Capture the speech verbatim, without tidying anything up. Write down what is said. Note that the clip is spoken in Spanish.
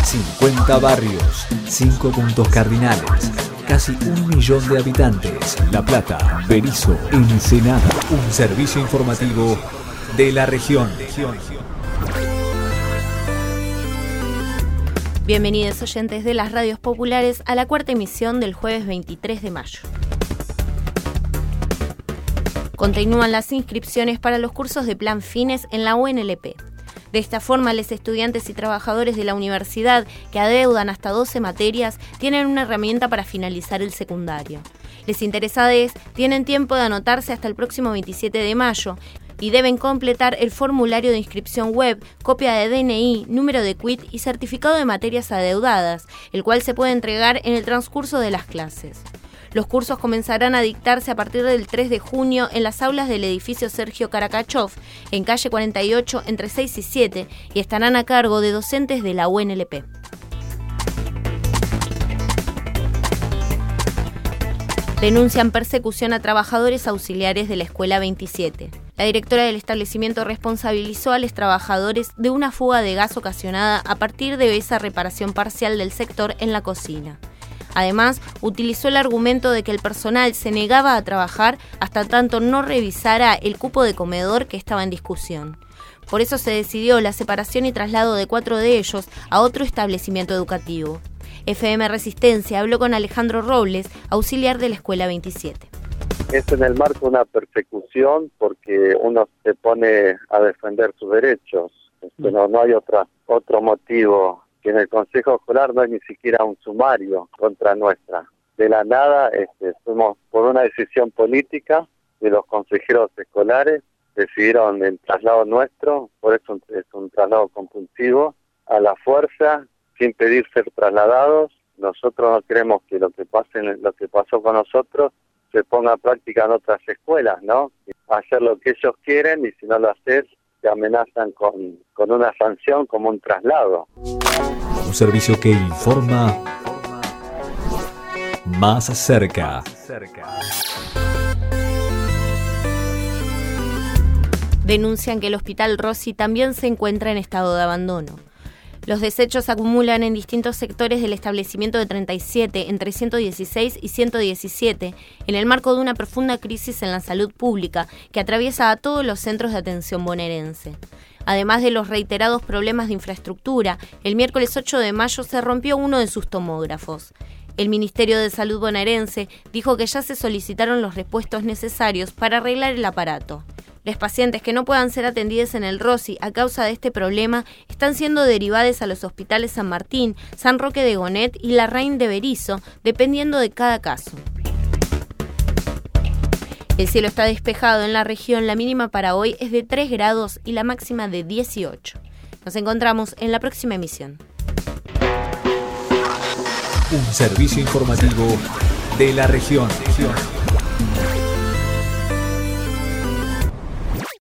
cincuenta barrios, cinco puntos cardinales, casi un millón de habitantes. La Plata, Berisso, Ensenada. Un servicio informativo de la región. Bienvenidos oyentes de las radios populares a la cuarta emisión del jueves veintitrés de mayo. Continúan las inscripciones para los cursos de Plan Fines en la U N L P. De esta forma, los estudiantes y trabajadores de la universidad que adeudan hasta doce materias tienen una herramienta para finalizar el secundario. Les interesados tienen tiempo de anotarse hasta el próximo veintisiete de mayo y deben completar el formulario de inscripción web, copia de D N I, número de quit y certificado de materias adeudadas, el cual se puede entregar en el transcurso de las clases. Los cursos comenzarán a dictarse a partir del tres de junio en las aulas del edificio Sergio Karakachov, en calle cuarenta y ocho, entre seis y siete, y estarán a cargo de docentes de la U N L P. Denuncian persecución a trabajadores auxiliares de la Escuela veintisiete. La directora del establecimiento responsabilizó a los trabajadores de una fuga de gas ocasionada a partir de esa reparación parcial del sector en la cocina. Además, utilizó el argumento de que el personal se negaba a trabajar hasta tanto no revisara el cupo de comedor que estaba en discusión. Por eso se decidió la separación y traslado de cuatro de ellos a otro establecimiento educativo. F M Resistencia habló con Alejandro Robles, auxiliar de la Escuela veintisiete. Es en el marco de una persecución porque uno se pone a defender sus derechos. Este, no, no hay otra, otro motivo. Que en el Consejo Escolar no hay ni siquiera un sumario contra nuestra. De la nada, este, fuimos por una decisión política de los consejeros escolares, decidieron el traslado nuestro, por eso es un traslado compulsivo, a la fuerza, sin pedir ser trasladados. Nosotros no queremos que lo que pase, lo que pasó con nosotros se ponga en práctica en otras escuelas, ¿no? Hacer lo que ellos quieren y si no lo haces, te amenazan con, con una sanción como un traslado. Un servicio que informa más cerca. Denuncian que el Hospital Rossi también se encuentra en estado de abandono. Los desechos se acumulan en distintos sectores del establecimiento de treinta y siete, entre ciento dieciséis y ciento diecisiete, en el marco de una profunda crisis en la salud pública que atraviesa a todos los centros de atención bonaerense. Además de los reiterados problemas de infraestructura, el miércoles ocho de mayo se rompió uno de sus tomógrafos. El Ministerio de Salud bonaerense dijo que ya se solicitaron los repuestos necesarios para arreglar el aparato. Los pacientes que no puedan ser atendidos en el Rossi a causa de este problema están siendo derivados a los hospitales San Martín, San Roque de Gonet y Larraín de Berisso, dependiendo de cada caso. El cielo está despejado en la región, la mínima para hoy es de tres grados y la máxima de dieciocho. Nos encontramos en la próxima emisión. Un servicio informativo de la región.